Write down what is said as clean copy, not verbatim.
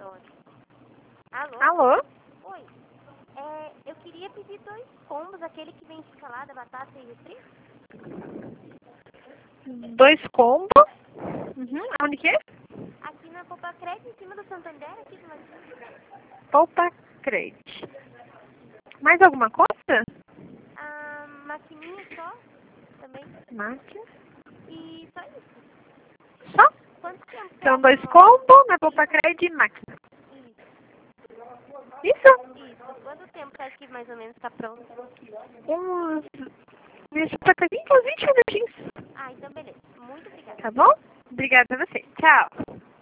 laboratório. Alô? Alô? Oi. Eu queria pedir 2 combos, aquele que vem de salada, batata e refri. 2 combos. Aonde que é? Aqui na Poupa Crédito, em cima do Santander, aqui do ladinho. Poupa Crédito. Mais alguma coisa? A maquininha só, também. Máquina. E só isso. Só? Quanto tempo você São acha 2 que demora? combos na Poupa Crédito e máquina. Isso. Isso? Isso. Quanto tempo você acha que mais ou menos tá pronto? Uns... Isso pra 20 minutinhos. Ah, então beleza. Muito obrigada. Tá bom? Obrigada a você. Tchau.